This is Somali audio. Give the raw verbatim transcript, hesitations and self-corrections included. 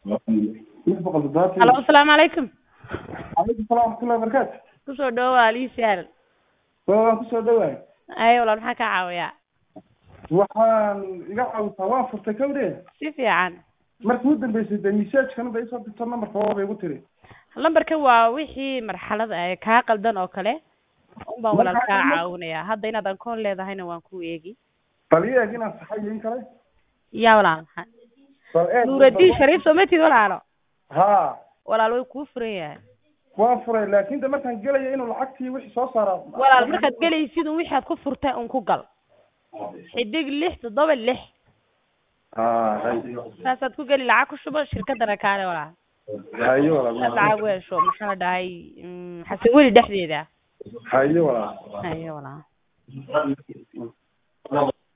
Hello, السلام عليكم. عليكم السلام ورحمة الله وبركاته. kusoo dhawaad Ali Sahal. waa ku soo dhawaay. Ay walaal maxaa ka caawiyaa? waxaan iga caawisaa waan furtay kawdee. Si fiican. markii u dambeysay de message-kan bay soo dirtay numberka oo bay igu tiri. Lambarka waa wixii marxalada ay ka qaldan oo kale. Un baan walaal ka caawinaya. Hadda inaad aan koon leedahayna waan ku eegi. Baliya inaan saxayin kale. Ya walaal. Nuuradii Shariif Soometi walaalo. Ha. walaal way ku furan yahay. waan furay laakiin de markaan galay inuu lacagtii wixii soo saaro. walaal markaad galaysid un wixii aad ku furtay un ku gal. xidig lix toddoba lix. ah saasaad ku gali lacag ku shubo shirkadana kaale walaal. hayo walaal. lacag weesho maxaa la dhahay xasan weli dhexdeeda. hayo walaal. hayo walaal.